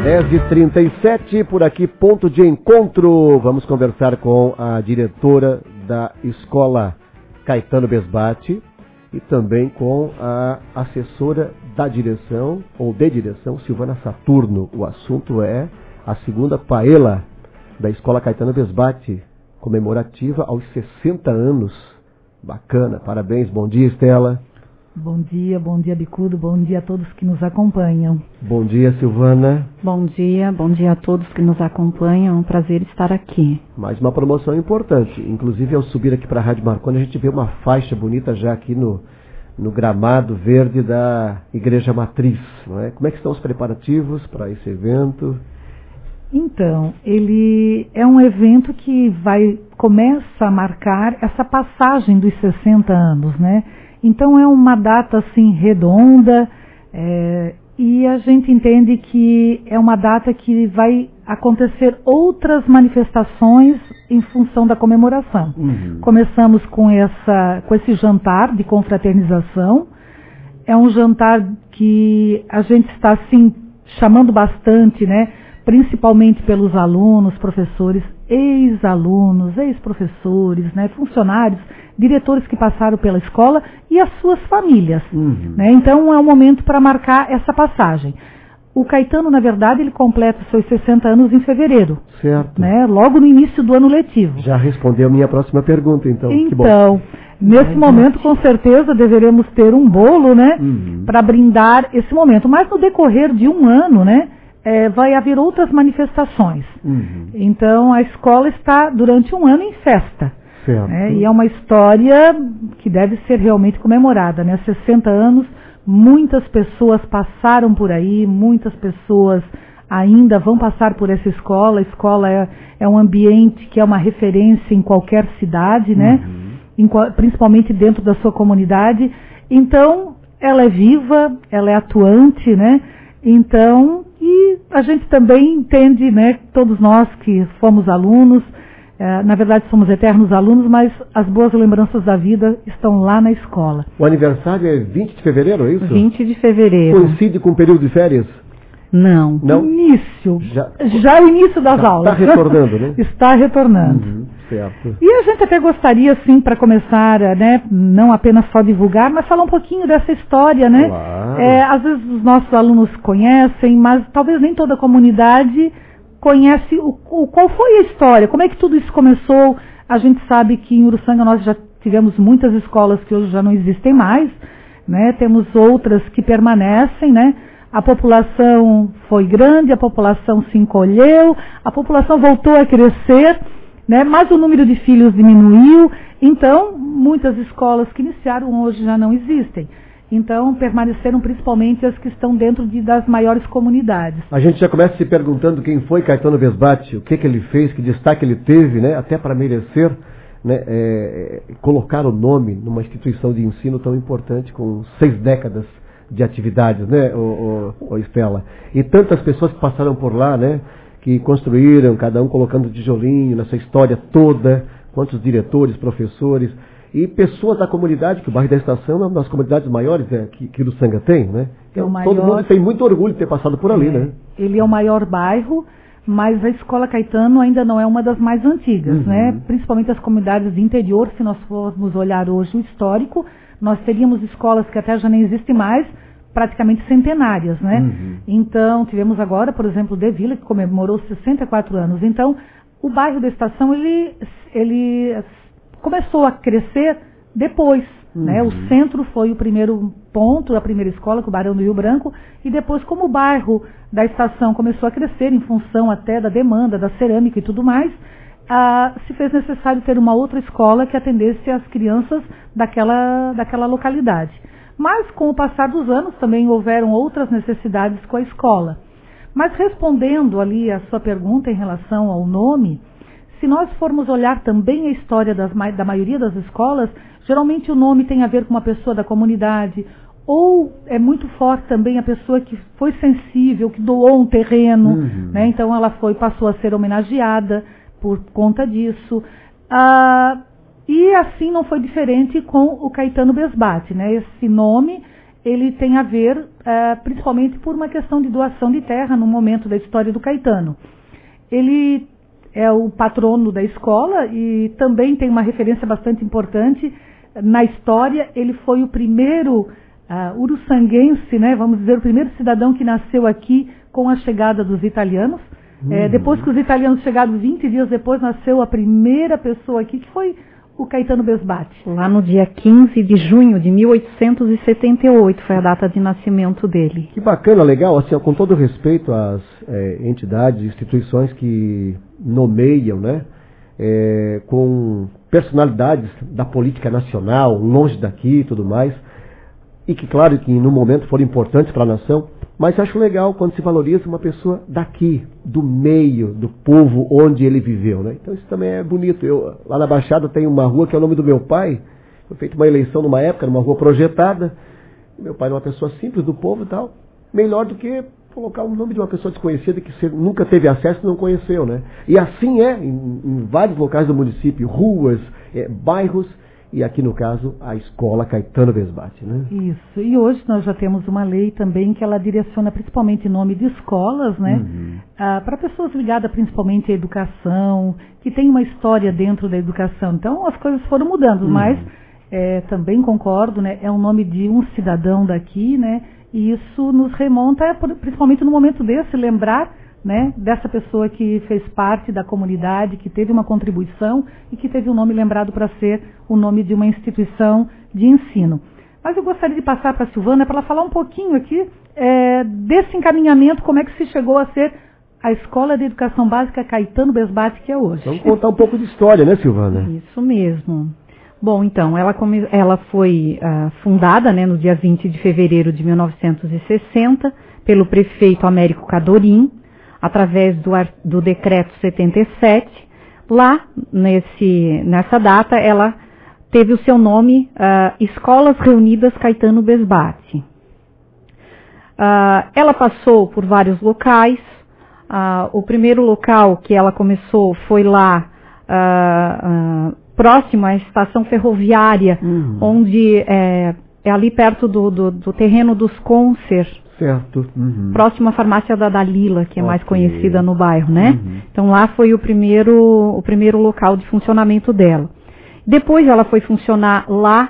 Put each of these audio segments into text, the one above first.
10h37, por aqui, ponto de encontro. Vamos conversar com a diretora da Escola Caetano Besbate e também com a assessora da direção, ou de direção, Silvana Saturno. O assunto é a segunda paella da Escola Caetano Besbate, comemorativa aos 60 anos. Bacana, parabéns, bom dia, Estela. Bom dia, Bicudo, bom dia a todos que nos acompanham. Bom dia, Silvana. Bom dia a todos que nos acompanham, é um prazer estar aqui. Mais uma promoção importante, inclusive ao subir aqui para a Rádio Marconi, a gente vê uma faixa bonita já aqui no gramado verde da Igreja Matriz, não é? Como é que estão os preparativos para esse evento? Então, ele é um evento que começa a marcar essa passagem dos 60 anos, né? Então é uma data assim redonda e a gente entende que é uma data que vai acontecer outras manifestações em função da comemoração. Uhum. Começamos com esse jantar de confraternização. É um jantar que a gente está assim chamando bastante, né? Principalmente pelos alunos, professores, ex-alunos, ex-professores, né, funcionários, diretores que passaram pela escola e as suas famílias. Uhum. Né? Então é um momento para marcar essa passagem. O Caetano, na verdade, ele completa seus 60 anos em fevereiro. Certo. Né, logo no início do ano letivo. Já respondeu a minha próxima pergunta, então. Então, que bom. Nesse momento, com certeza, deveremos ter um bolo, né, para brindar esse momento. Mas no decorrer de um ano, né, vai haver outras manifestações. Uhum. Então, a escola está durante um ano em festa. Certo. Né? E é uma história que deve ser realmente comemorada. Né? 60 anos, muitas pessoas passaram por aí, muitas pessoas ainda vão passar por essa escola. A escola é um ambiente que é uma referência em qualquer cidade, né? Principalmente dentro da sua comunidade. Então, ela é viva, ela é atuante, né? Então, e a gente também entende, né, todos nós que fomos alunos, na verdade somos eternos alunos, mas as boas lembranças da vida estão lá na escola. O aniversário é 20 de fevereiro, é isso? 20 de fevereiro. Coincide com o período de férias? Não. Início. Já o início das aulas. Está retornando, né? Está retornando. Certo. E a gente até gostaria, assim, para começar, né, não apenas só divulgar, mas falar um pouquinho dessa história, né? Claro. Às vezes os nossos alunos conhecem, mas talvez nem toda a comunidade conhece qual foi a história, como é que tudo isso começou. A gente sabe que em Uruçanga nós já tivemos muitas escolas que hoje já não existem mais, né? Temos outras que permanecem, né? A população foi grande, a população se encolheu, a população voltou a crescer, né? Mas o número de filhos diminuiu, então muitas escolas que iniciaram hoje já não existem. Então permaneceram principalmente as que estão dentro das maiores comunidades. A gente já começa se perguntando quem foi Caetano Besbate, o que ele fez, que destaque ele teve, né? Até para merecer, né, colocar o nome numa instituição de ensino tão importante com 6 décadas de atividades, né, Estela? E tantas pessoas que passaram por lá, né, que construíram, cada um colocando tijolinho nessa história toda, quantos diretores, professores e pessoas da comunidade, que o bairro da Estação é uma das comunidades maiores que Uruçanga tem, né? Então, todo mundo tem muito orgulho de ter passado por ali, né? Ele é o maior bairro, mas a Escola Caetano ainda não é uma das mais antigas, né? Principalmente as comunidades de interior, se nós formos olhar hoje o histórico, nós teríamos escolas que até já nem existem mais, praticamente centenárias, né? Então, tivemos agora, por exemplo, De Vila, que comemorou 64 anos. Então, o bairro da Estação, ele começou a crescer depois, né? O centro foi o primeiro ponto, a primeira escola, com o Barão do Rio Branco, e depois, como o bairro da Estação começou a crescer, em função até da demanda, da cerâmica e tudo mais, se fez necessário ter uma outra escola que atendesse as crianças daquela localidade. Mas, com o passar dos anos, também houveram outras necessidades com a escola. Mas, respondendo ali a sua pergunta em relação ao nome, se nós formos olhar também a história da maioria das escolas, geralmente o nome tem a ver com uma pessoa da comunidade, ou é muito forte também a pessoa que foi sensível, que doou um terreno, né? Então ela passou a ser homenageada por conta disso. E assim não foi diferente com o Caetano Besbate, né? Esse nome ele tem a ver principalmente por uma questão de doação de terra no momento da história do Caetano. Ele é o patrono da escola e também tem uma referência bastante importante na história. Ele foi o primeiro uruçanguense, né, vamos dizer, o primeiro cidadão que nasceu aqui com a chegada dos italianos. Depois que os italianos chegaram 20 dias depois, nasceu a primeira pessoa aqui, que foi o Caetano Besbate. Lá no dia 15 de junho de 1878 foi a data de nascimento dele. Que bacana, legal, assim, com todo respeito às entidades, instituições que nomeiam, né, com personalidades da política nacional, longe daqui e tudo mais, e que, claro, que no momento foram importantes para a nação, mas acho legal quando se valoriza uma pessoa daqui, do meio, do povo onde ele viveu, né? Então isso também é bonito. Lá na Baixada tem uma rua que é o nome do meu pai, foi feita uma eleição numa época, numa rua projetada, meu pai era uma pessoa simples do povo e tal, melhor do que colocar o nome de uma pessoa desconhecida que você nunca teve acesso e não conheceu, né? E assim é em vários locais do município, ruas, bairros, e aqui no caso a escola Caetano Besbate, né? Isso, e hoje nós já temos uma lei também que ela direciona principalmente nome de escolas, né? Para pessoas ligadas principalmente à educação, que tem uma história dentro da educação. Então as coisas foram mudando, mas também concordo, né? É o nome de um cidadão daqui, né? E isso nos remonta, principalmente no momento desse, lembrar, né, dessa pessoa que fez parte da comunidade, que teve uma contribuição e que teve um nome lembrado para ser o nome de uma instituição de ensino. Mas eu gostaria de passar para a Silvana para ela falar um pouquinho aqui desse encaminhamento, como é que se chegou a ser a Escola de Educação Básica Caetano Besbate, que é hoje. Vamos contar um pouco de história, né, Silvana? Isso mesmo. Bom, então, ela foi fundada, né, no dia 20 de fevereiro de 1960 pelo prefeito Américo Cadorim, através do decreto 77. Lá, nessa data, ela teve o seu nome Escolas Reunidas Caetano Besbate. Ela passou por vários locais. O primeiro local que ela começou foi lá, próximo à estação ferroviária, onde é ali perto do terreno dos Concer. Certo. Próximo à farmácia da Dalila, que é mais conhecida no bairro, né? Então lá foi o primeiro local de funcionamento dela. Depois ela foi funcionar lá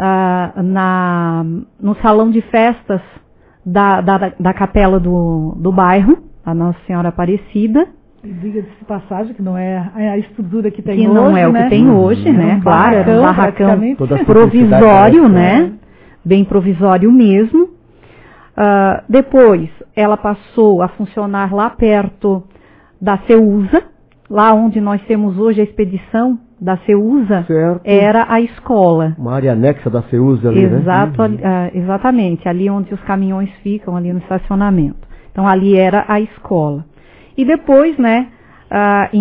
no salão de festas da capela do bairro, a Nossa Senhora Aparecida. E diga-se de passagem que não é a estrutura que tem hoje, que não é o que tem hoje, né? Claro, era um barracão provisório, né? Bem provisório mesmo. Depois, ela passou a funcionar lá perto da CEUSA, lá onde nós temos hoje a expedição da CEUSA, certo. Era a escola. Uma área anexa da CEUSA ali, né? Exatamente, ali onde os caminhões ficam, ali no estacionamento. Então, ali era a escola. E depois, né, em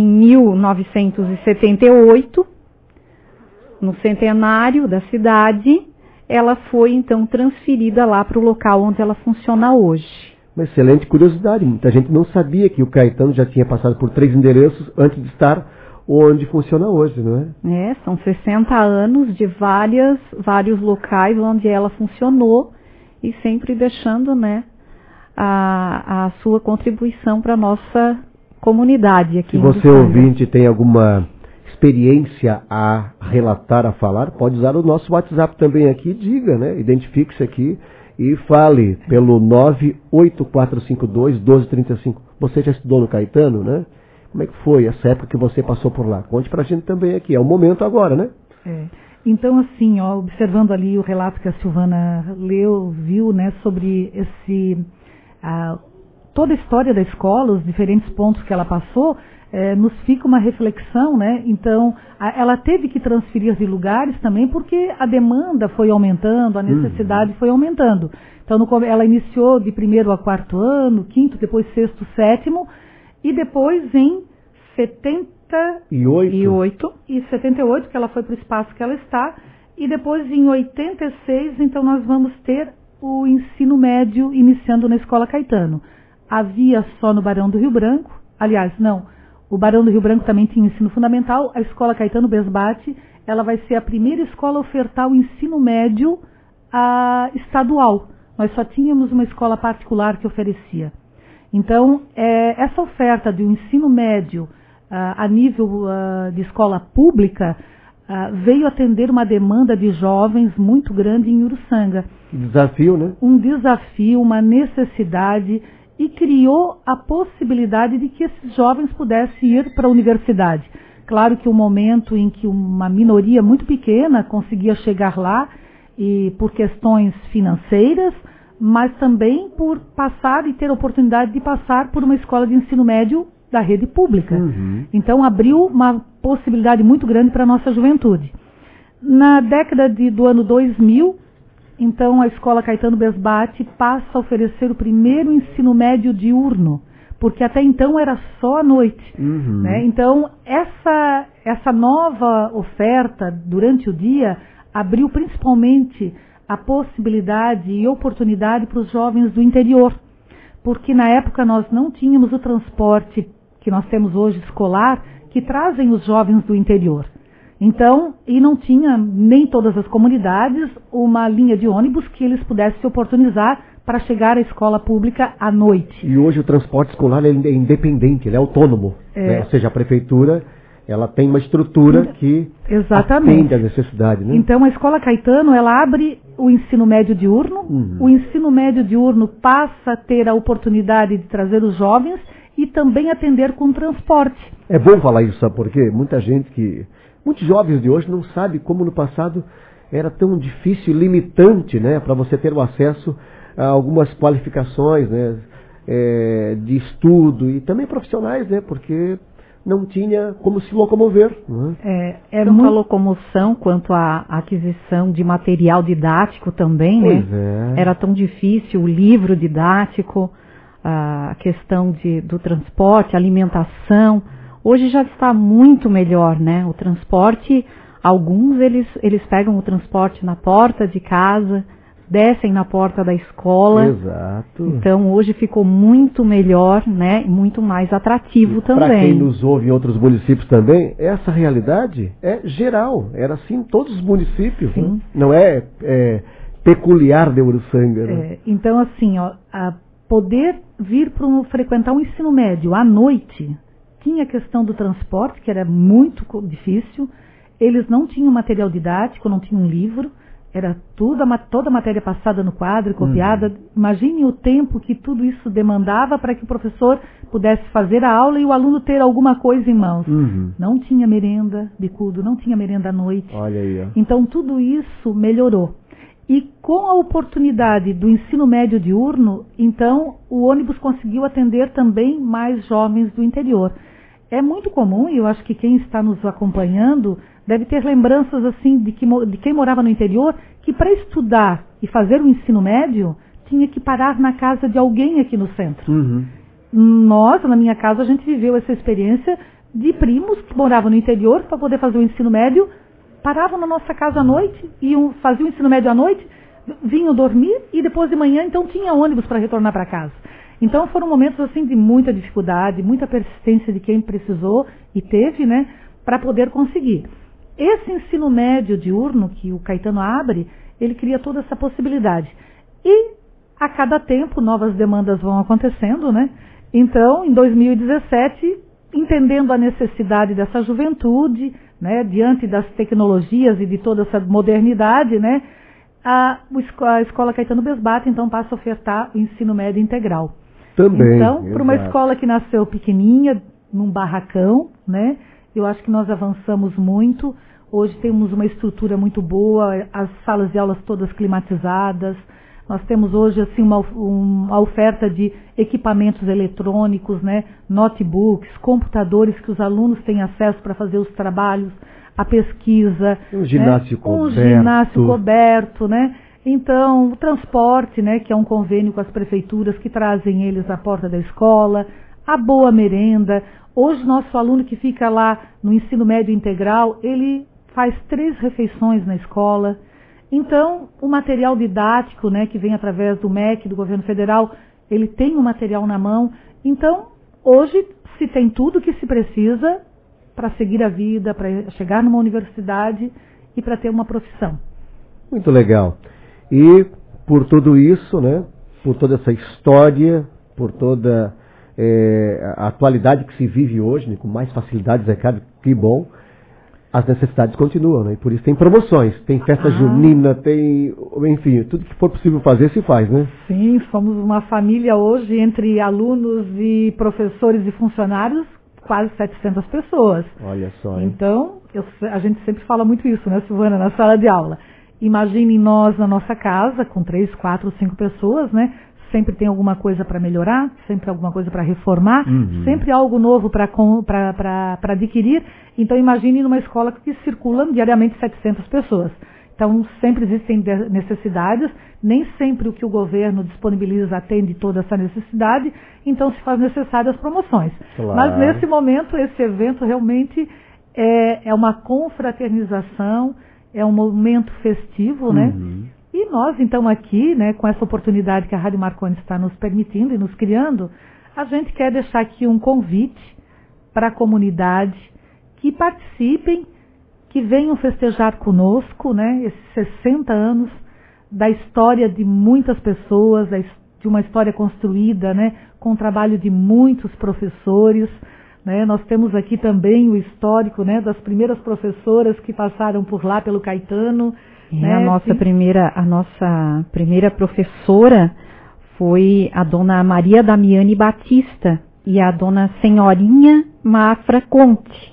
1978, no centenário da cidade, ela foi, então, transferida lá para o local onde ela funciona hoje. Uma excelente curiosidade. Muita gente não sabia que o Caetano já tinha passado por 3 endereços antes de estar onde funciona hoje, não é? São 60 anos de vários locais onde ela funcionou e sempre deixando, né, a sua contribuição para a nossa comunidade aqui. Se você, ouvinte, tem alguma experiência a relatar, a falar, pode usar o nosso WhatsApp também aqui, diga, né? Identifique-se aqui e fale pelo 98452-1235. Você já estudou no Caetano, né? Como é que foi essa época que você passou por lá? Conte pra gente também aqui, é o momento agora, né? Então, assim, observando ali o relato que a Silvana viu, né, sobre toda a história da escola, os diferentes pontos que ela passou, nos fica uma reflexão, né? Então, ela teve que transferir de lugares também porque a demanda foi aumentando, a necessidade foi aumentando. Então, ela iniciou de 1º a 4º ano, 5º, depois 6º, 7º, e depois em 78 e 78, que ela foi para o espaço que ela está, e depois em 86, então nós vamos ter o ensino médio iniciando na Escola Caetano. Havia só no Barão do Rio Branco, aliás, não, o Barão do Rio Branco também tinha ensino fundamental. A Escola Caetano Besbate, ela vai ser a primeira escola a ofertar o ensino médio estadual. nós só tínhamos uma escola particular que oferecia. Então, essa oferta do ensino médio a nível de escola pública veio atender uma demanda de jovens muito grande em Uruçanga. Desafio, né? Um desafio, uma necessidade, e criou a possibilidade de que esses jovens pudessem ir para a universidade. Claro que o momento em que uma minoria muito pequena conseguia chegar lá, e por questões financeiras, mas também por passar e ter a oportunidade de passar por uma escola de ensino médio da rede pública. Uhum. Então abriu uma possibilidade muito grande para a nossa juventude. Na década do ano 2000, então a Escola Caetano Besbate passa a oferecer o primeiro ensino médio diurno, porque até então era só à noite. Uhum. Né? Então essa nova oferta durante o dia abriu principalmente a possibilidade e oportunidade para os jovens do interior, porque na época nós não tínhamos o transporte que nós temos hoje escolar, que trazem os jovens do interior. Então, e não tinha nem todas as comunidades uma linha de ônibus que eles pudessem se oportunizar para chegar à escola pública à noite. E hoje o transporte escolar é independente, ele é autônomo. Né? Ou seja, a prefeitura ela tem uma estrutura que atende à necessidade. Né? Então a Escola Caetano ela abre o ensino médio diurno, o ensino médio diurno passa a ter a oportunidade de trazer os jovens e também atender com transporte. É bom falar isso, sabe por quê? Muitos jovens de hoje não sabem como no passado era tão difícil e limitante, né, para você ter o acesso a algumas qualificações, né, de estudo e também profissionais, né, porque não tinha como se locomover. Né? Tanto a locomoção quanto a aquisição de material didático também, pois né? Era tão difícil, o livro didático, a questão do transporte, alimentação. Hoje já está muito melhor, né? O transporte, alguns eles pegam o transporte na porta de casa, descem na porta da escola. Exato. Então hoje ficou muito melhor, né? Muito mais atrativo também. Para quem nos ouve em outros municípios também, essa realidade é geral. Era assim em todos os municípios. Né? Não é peculiar de Uruçanga. Né? Então assim, poder vir para frequentar um ensino médio à noite, tinha a questão do transporte, que era muito difícil. Eles não tinham material didático, não tinham livro. Era toda a matéria passada no quadro, copiada. Imagine o tempo que tudo isso demandava para que o professor pudesse fazer a aula e o aluno ter alguma coisa em mãos. Não tinha merenda, bicudo, não tinha merenda à noite. Olha aí, ó. Então tudo isso melhorou. E com a oportunidade do ensino médio diurno, então o ônibus conseguiu atender também mais jovens do interior. É muito comum, e eu acho que quem está nos acompanhando deve ter lembranças assim de quem morava no interior, que para estudar e fazer o ensino médio, tinha que parar na casa de alguém aqui no centro. Nós, na minha casa, a gente viveu essa experiência de primos que moravam no interior para poder fazer o ensino médio, paravam na nossa casa à noite, faziam o ensino médio à noite, vinham dormir e depois de manhã então tinha ônibus para retornar para casa. Então foram momentos assim de muita dificuldade, muita persistência de quem precisou e teve, né, para poder conseguir. Esse ensino médio diurno que o Caetano abre, ele cria toda essa possibilidade. E a cada tempo novas demandas vão acontecendo, né? Então, em 2017, entendendo a necessidade dessa juventude, né, diante das tecnologias e de toda essa modernidade, né, a Escola Caetano Besbate então passa a ofertar o ensino médio integral. Também. Então, para uma escola que nasceu pequenininha, num barracão, né, eu acho que nós avançamos muito. Hoje temos uma estrutura muito boa, as salas de aulas todas climatizadas. Nós temos hoje assim uma oferta de equipamentos eletrônicos, né, notebooks, computadores que os alunos têm acesso para fazer os trabalhos, a pesquisa. Um ginásio coberto. Um ginásio coberto, né? Então, o transporte, né, que é um convênio com as prefeituras que trazem eles à porta da escola, a boa merenda. Hoje, nosso aluno que fica lá no ensino médio integral, ele faz 3 refeições na escola. Então, o material didático, né, que vem através do MEC, do governo federal, ele tem o material na mão. Então, hoje, se tem tudo que se precisa para seguir a vida, para chegar numa universidade e para ter uma profissão. Muito legal. E por tudo isso, né? Por toda essa história, por toda a atualidade que se vive hoje, né? Com mais facilidades, que bom. As necessidades continuam, né? E por isso tem promoções, tem festa junina, tem, enfim, tudo que for possível fazer se faz, né? Sim, somos uma família hoje entre alunos e professores e funcionários, quase 700 pessoas. Olha só, hein? Então, a gente sempre fala muito isso, né, Silvana, na sala de aula. Imaginem nós na nossa casa, com 3, 4, 5 pessoas, né? Sempre tem alguma coisa para melhorar, sempre alguma coisa para reformar, sempre algo novo para adquirir. Então, imagine numa escola que circulam diariamente 700 pessoas. Então, sempre existem necessidades, nem sempre o que o governo disponibiliza atende toda essa necessidade, então se faz necessárias promoções. Claro. Mas, nesse momento, esse evento realmente é uma confraternização, é um momento festivo, né? E nós, então, aqui, né, com essa oportunidade que a Rádio Marconi está nos permitindo e nos criando, a gente quer deixar aqui um convite para a comunidade que participem, que venham festejar conosco, né, esses 60 anos da história de muitas pessoas, de uma história construída, né, com o trabalho de muitos professores, né. Nós temos aqui também o histórico, né, das primeiras professoras que passaram por lá pelo Caetano. Né, a nossa primeira professora foi a dona Maria Damiane Batista e a dona Senhorinha Mafra Conte.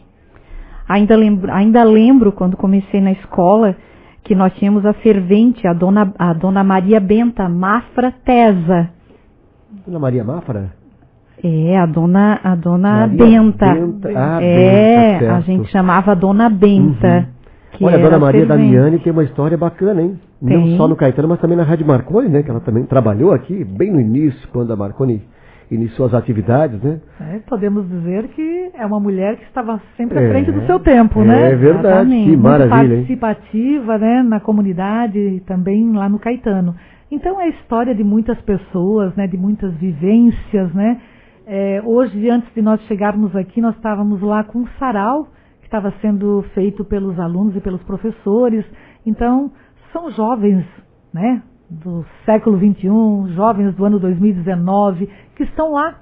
Ainda lembro quando comecei na escola que nós tínhamos a servente, a dona Maria Benta Mafra Tesa. Dona Maria Mafra? A dona Maria Benta. Benta. A gente chamava Dona Benta. Olha, a Dona Maria Damiane tem uma história bacana, hein? Tem. Não só no Caetano, mas também na Rádio Marconi, né? Que ela também trabalhou aqui, bem no início, quando a Marconi iniciou as atividades, né? Podemos dizer que é uma mulher que estava sempre à frente do seu tempo, né? É verdade, exatamente. Que maravilha, muito participativa, né? Na comunidade e também lá no Caetano. Então é a história de muitas pessoas, né? De muitas vivências, né? Hoje, antes de nós chegarmos aqui, nós estávamos lá com um sarau, estava sendo feito pelos alunos e pelos professores. Então, são jovens, né, do século XXI, jovens do ano 2019, que estão lá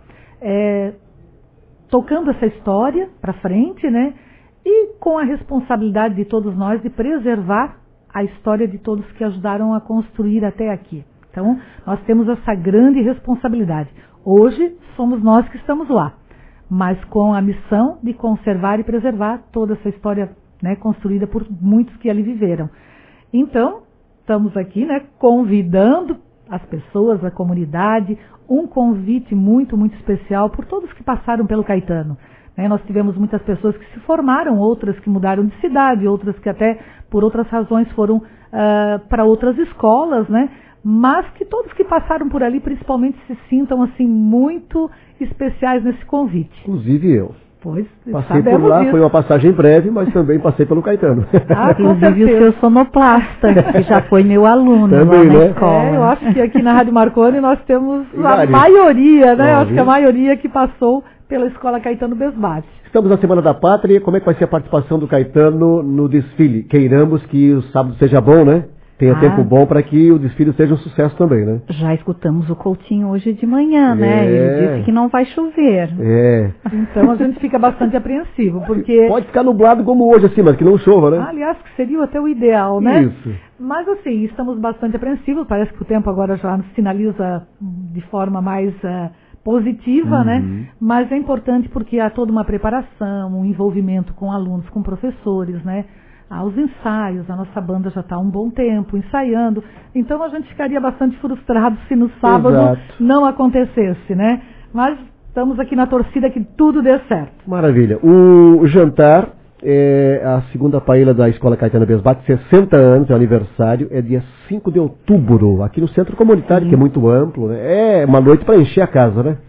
tocando essa história para frente, né, e com a responsabilidade de todos nós de preservar a história de todos que ajudaram a construir até aqui. Então, nós temos essa grande responsabilidade. Hoje, somos nós que estamos lá, mas com a missão de conservar e preservar toda essa história, né, construída por muitos que ali viveram. Então, estamos aqui, né, convidando as pessoas, a comunidade, um convite muito, muito especial por todos que passaram pelo Caetano. Nós tivemos muitas pessoas que se formaram, outras que mudaram de cidade, outras que até por outras razões foram para outras escolas, né? Mas que todos que passaram por ali principalmente se sintam assim muito especiais nesse convite. Inclusive eu. Pois, passei por lá, foi uma passagem breve, mas também passei pelo Caetano. Inclusive o seu sonoplasta, que já foi meu aluno também, lá na escola. Eu acho que aqui na Rádio Marconi nós temos a maioria, né? Acho que a maioria que passou pela Escola Caetano Besbate. Estamos na Semana da Pátria, como é que vai ser a participação do Caetano no desfile? Queiramos que o sábado seja bom, né? Tenha tempo bom para que o desfile seja um sucesso também, né? Já escutamos o Coutinho hoje de manhã, né? Ele disse que não vai chover. Então a gente fica bastante apreensivo, porque... Pode ficar nublado como hoje, assim, mas que não chova, né? Aliás, que seria até o ideal, né? Isso. Mas assim, estamos bastante apreensivos, parece que o tempo agora já nos sinaliza de forma mais positiva, né? Mas é importante porque há toda uma preparação, um envolvimento com alunos, com professores, né? Aos ensaios, a nossa banda já está há um bom tempo ensaiando, então a gente ficaria bastante frustrado se no sábado não acontecesse, né? Mas estamos aqui na torcida que tudo dê certo. Maravilha. O jantar é a segunda paella da Escola Caetano Besbate, 60 anos, é o aniversário, é dia 5 de outubro, aqui no Centro Comunitário, que é muito amplo, né? É uma noite para encher a casa, né?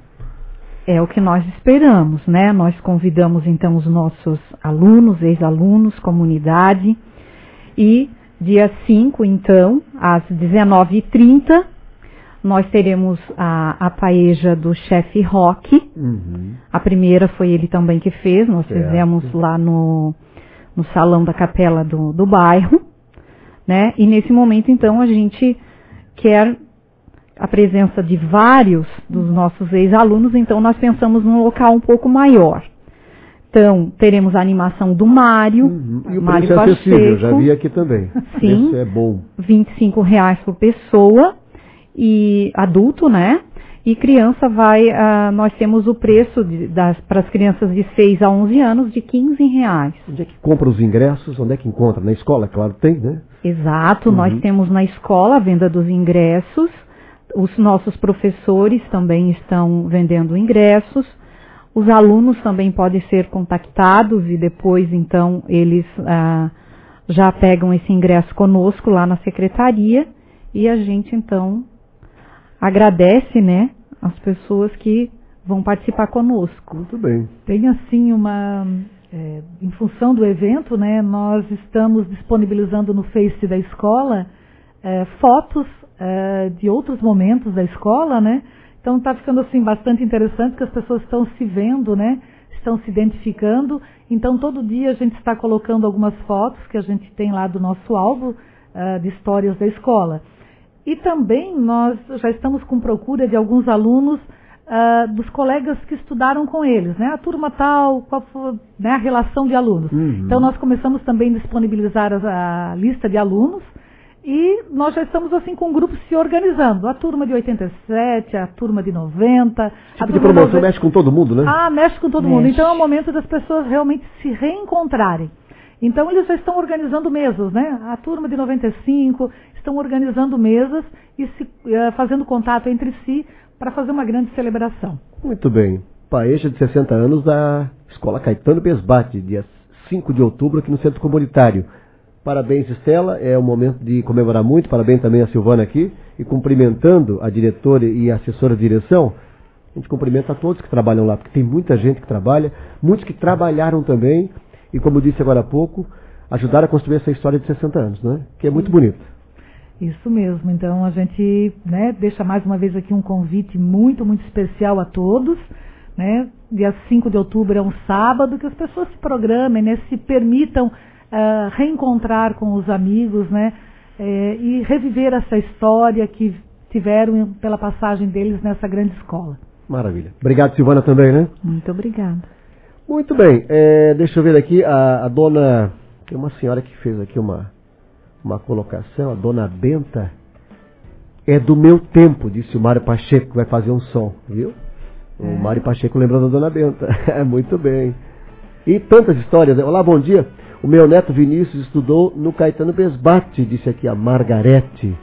É o que nós esperamos, né? Nós convidamos então os nossos alunos, ex-alunos, comunidade, e dia 5, então, às 19h30, nós teremos a paeja do chefe Roque. A primeira foi ele também que fez, nós fizemos lá no salão da capela do bairro, né? E nesse momento, então, a gente quer a presença de vários dos nossos ex-alunos, então nós pensamos num local um pouco maior. Então, teremos a animação do Mário, E o Mário preço é acessível, Pacheco. já vi aqui também. Sim. Isso é bom. R$ 25,00 por pessoa, e adulto, né? E criança nós temos o preço para as crianças de 6 a 11 anos de R$ 15,00. Onde é que compra os ingressos? Onde é que encontra? Na escola, claro, tem, né? Exato, nós temos na escola a venda dos ingressos, os nossos professores também estão vendendo ingressos, os alunos também podem ser contactados e depois, então, eles já pegam esse ingresso conosco lá na secretaria e a gente, então, agradece, né, as pessoas que vão participar conosco. Muito bem. Tem, assim, em função do evento, né, nós estamos disponibilizando no Face da escola fotos de outros momentos da escola, né? Então está ficando assim bastante interessante, que as pessoas estão se vendo, né? Estão se identificando. Então todo dia a gente está colocando algumas fotos que a gente tem lá do nosso álbum de histórias da escola. E também nós já estamos com procura de alguns alunos dos colegas que estudaram com eles, né? A turma tal, qual foi, né, a relação de alunos. Então nós começamos também a disponibilizar a lista de alunos. E nós já estamos assim com grupos se organizando. A turma de 87, a turma de 90. Tipo de promoção mexe com todo mundo, né? Mexe com todo mundo. Então é o momento das pessoas realmente se reencontrarem. Então eles já estão organizando mesas, né? A turma de 95 estão organizando mesas e fazendo contato entre si para fazer uma grande celebração. Muito bem. Paeja de 60 anos da Escola Caetano Besbate, dia 5 de outubro aqui no Centro Comunitário. Parabéns, Estela, é um momento de comemorar muito, parabéns também a Silvana aqui, e cumprimentando a diretora e a assessora de direção, a gente cumprimenta a todos que trabalham lá, porque tem muita gente que trabalha, muitos que trabalharam também, e como eu disse agora há pouco, ajudaram a construir essa história de 60 anos, né? Que é muito bonita. Isso mesmo, então a gente, né, deixa mais uma vez aqui um convite muito, muito especial a todos, né? Dia 5 de outubro é um sábado, que as pessoas se programem, né, se permitam reencontrar com os amigos, né, e reviver essa história que tiveram pela passagem deles nessa grande escola. Maravilha. Obrigado, Silvana, também, né? Muito obrigada. Muito bem. Deixa eu ver aqui, a dona... Tem uma senhora que fez aqui uma colocação, a dona Benta. É do meu tempo, disse o Mário Pacheco, que vai fazer um som, viu? O Mário Pacheco lembrando da dona Benta. Muito bem. E tantas histórias. Olá, bom dia. O meu neto Vinícius estudou no Caetano Besbate, disse aqui a Margarete.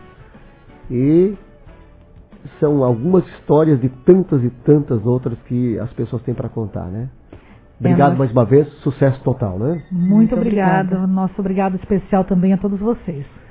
E são algumas histórias de tantas e tantas outras que as pessoas têm para contar, né? Obrigado mais uma vez, sucesso total, né? Muito obrigada. Nosso obrigado especial também a todos vocês.